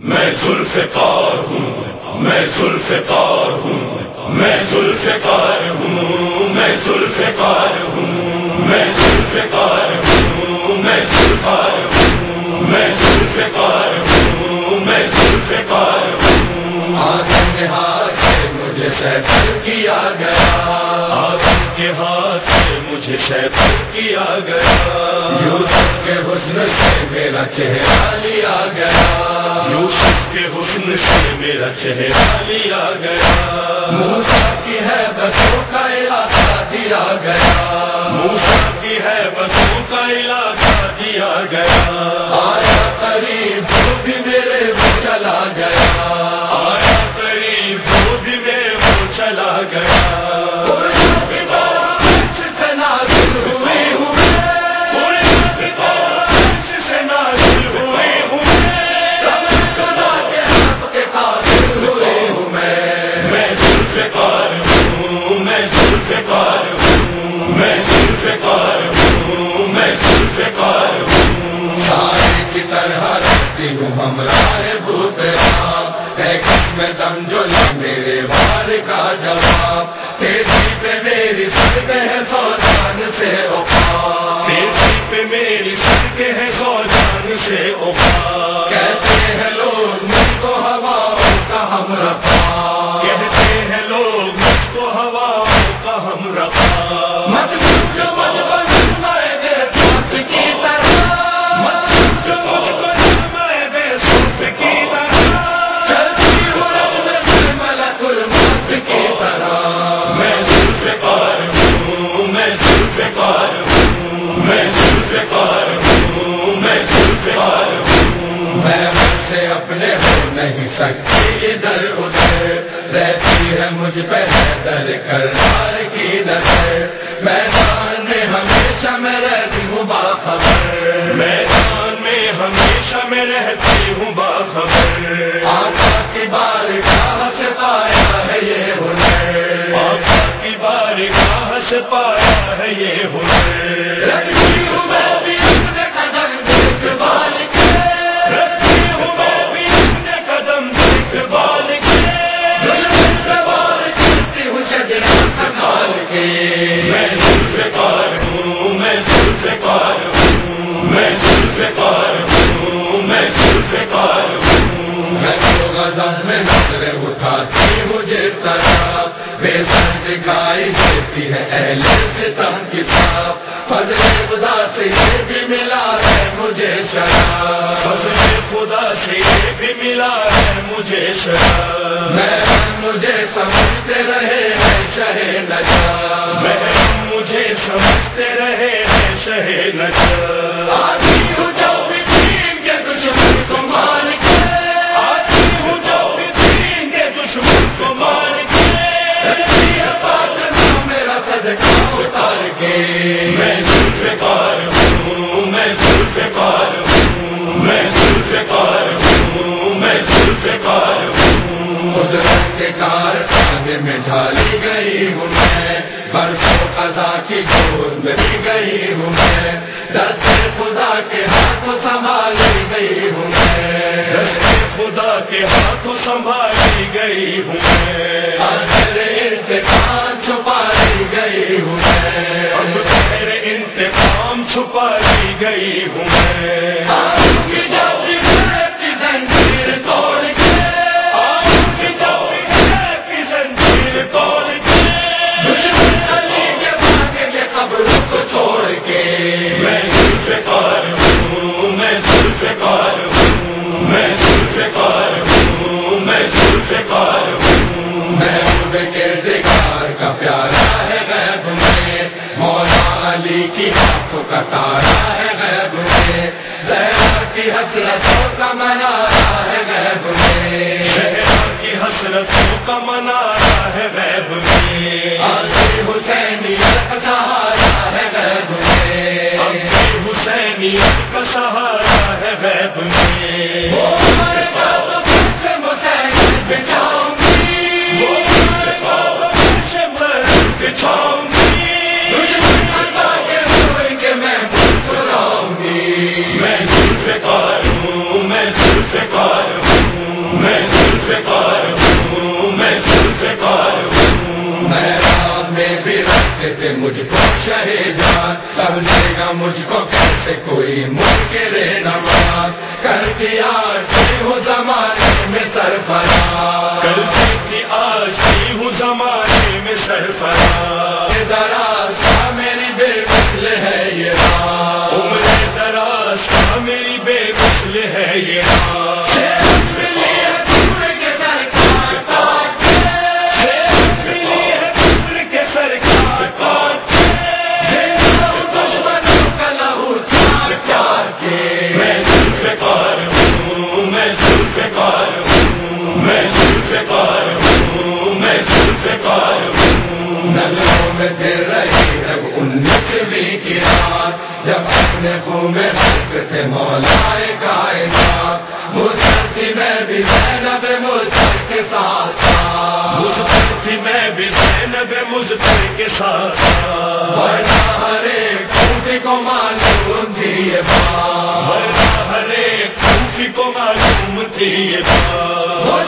میں ذوالفقار ہوں، میں ذوالفقار ہوں، میں ذوالفقار ہوں، میں ذوالفقار ہوں، میں ذوالفقار ہوں، میں ذوالفقار ہوں، میں ذوالفقار ہوں، میں ذوالفقار ہوں۔ آدم کے ہاتھ سے مجھے سیطل کیا گیا، آدم کے ہاتھ سے مجھے سیطل کیا گیا، یوسف کے حسن سے میرا چہرہ لیا گیا، یوسف کے حسن سے میرا چہرہ لیا گیا، موسیٰ کی ہے بسوں کا علاقہ دیا گیا، موسیٰ کی ہے بسوں کا علاقہ دیا گیا، آیا قریب جو بھی میرے وہ چلا گیا، آیا قریب جو بھی میں وہ چلا گیا، دم جو میرے وار کا جواب، تیزی پہ میری صدقے ہے سو جان سے اوقات، تیزی پہ میری صدقے ہے سو جان سے اوقات، کہتے ہیں لوگ مجھ کو ہواؤں کا ہم رفا، کہتے ہیں لوگ مجھ کو ہواؤں کا ہم رفا، مت جو مجھ کو نظمائے بے سوت کی طرح، جو مجھ کو نظمائے بے سوت کی طرح، چلتی ہوں رب میں ملک الموت کی طرح، میں ذوالفقار ہوں، میں ذوالفقار ہوں، میں ذوالفقار ہوں، میں ذوالفقار ہوں، میں مجھ سے اپنے ہو نہیں سکتی ادھر ادھر، رہتی ہے مجھ پہ در کرار کی نظر، میدان میں ہمیشہ میں رہتی ہوں باخبر، میدان میں ہمیشہ میں رہتی ہوں باخبر، آقا کی بارگاہ سے پایا ہے یہ ہنر، آقا کی بارگاہ سے پایا ہے یہ ہنر، رکھتی ہوں میں بھی اپنے قدم دیکھ بال کے، رکھتی ہوں میں بھی اپنے قدم دیکھ بال کے، دشمن سے وار کرتی ہوں شجرہ سنبھال کے، میں ذوالفقار ہوں، میں ذوالفقار ہوں، میں ذوالفقار ہوں، میں ذوالفقار ہوں، میں تو غضب میں نظریں اٹھاتی ہوں جس طرف، بے سر دکھائی دیتی ہے اہل ستم کی طرف، فضل خدا سے یہ بھی ملا ہے مجھے شراب، فضل خدا سے یہ بھی ملا ہے مجھے شراب، محرم مجھے سمجھتے رہے ہیں شہ نجات، محرم مجھے سمجھتے رہے ہیں شہ نجات، آتی ہوں جب بھی دین کے دشمن کو مار کے، آتی ہوں جب بھی دین کے دشمن کو مار کے، رکھتی ہے فاطمہ میرا صدقہ اتار کے، میں ذوالفقار ہوں، میں ذوالفقار ہوں، میں ذوالفقار ہوں، میں ذوالفقار ہوں، قدرت کے کارخانے میں ڈالی گئی ہوں میں، برسوں قضا کی گود میں بھی گئی ہوں میں، دست خدا کے ہاتھوں سنبھالی گئی ہوں میں، دست خدا کے ہاتھوں سنبھالی گئی ہوں میں، اور میرے انتقام چھپائی گئی ہوں میں، اب تیرے انتقام چھپائی گئی ہوں میں، آنکھ کی جب بھی کی زنجیر توڑ کے، آنکھ کی جب بھی کی زنجیر توڑ کے، دشمن علی کے بھاگے کے قبر کو چھوڑ کے، میں ذوالفقار ہوں، میں ذوالفقار ہوں، میں ذوالفقار ہوں، میں ذوالفقار ہوں، محبوب کے مجھ کو شہیدان، سمجھے گا مجھ کو کیسے کوئی منکر نماز، کرتی آج ہوں زمانے میں سرفراز، کرتی تھی آج بھی ہوں زمانے میں سرفراز، دراز کا میری بے مثل ہے یہ راز، عمر دراز کا میری بے مثل ہے یہ راز، جب اپنے خون میں حق سے مولا کائنات، مجھتی میں بھی زینب مجھر کے ساتھ مجھتی میں بھی زینب مجھر کے ساتھ، ورنہ ہر ایک کوفی کو معلوم تھی یہ بات، ورنہ ہر ایک کوفی کو معلوم تھی یہ بات،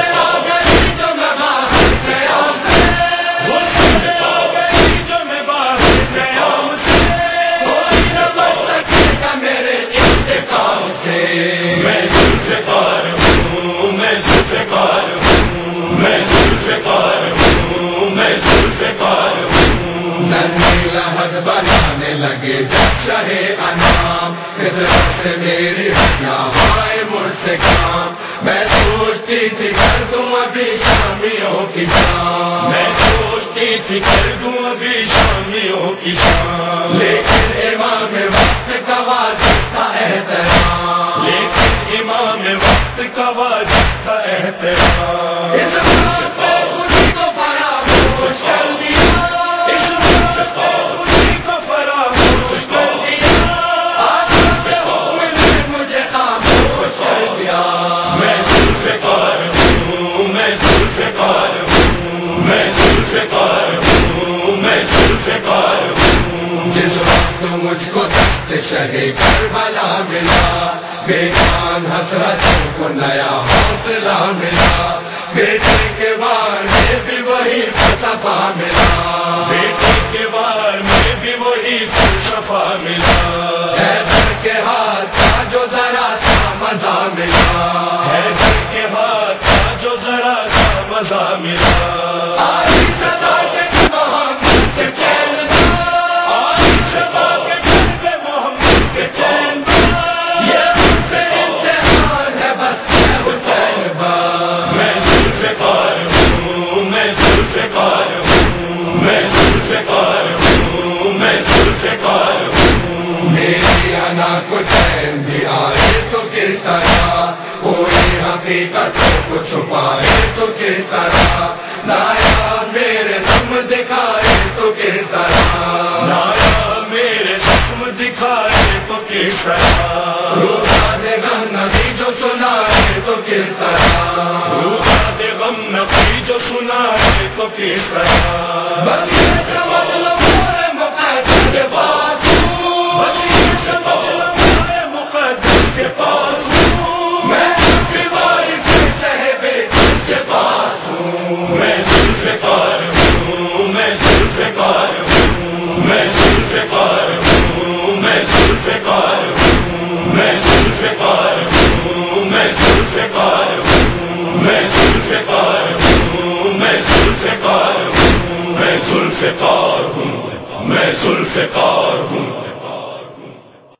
بنانے لگے جب چاہے انام، فطرت سے میری ہائے مجھ سے کام، میں سوچتی تھی کر دوں ابھی شامیوں کی شام، میں سوچتی تھی کر دوں ابھی شامیوں کی شام، لیکن امام وقت کا واجب تھا احترام، لیکن امام وقت کا واجب تھا احترام، اس بات پہ خودی کو فراموش کر دیا، مجھ کو دست شہے کربلا ملا، بے جان حسرتوں کو نیا حوصلہ ملا، بیٹے کے وار میں بھی وہی فلسفہ ملا، بیٹے کے وار میں بھی وہی فلسفہ ملا، حیدر کے ہاتھ کا جو ذرا سا مزہ ملا، حیدر کے ہاتھ کا جو ذرا سا مزہ ملا، کو چین بھی آئے تو کس طرح، کوئی حقیقت کو چھپائے تو کس طرح، نایاب میرے سم دکھائے تو کس طرح، نایاب میرے زخم دکھائے تو کس طرح، روزہ دے غم نبی جو سنائے تو کس طرح، روزہ دے غم نبی جو سنائے تو کس طرح، بس یہ سمجھ لو میرے مقدس کے پاس ذوالفقار ہوں، میں ذوالفقار ہوں۔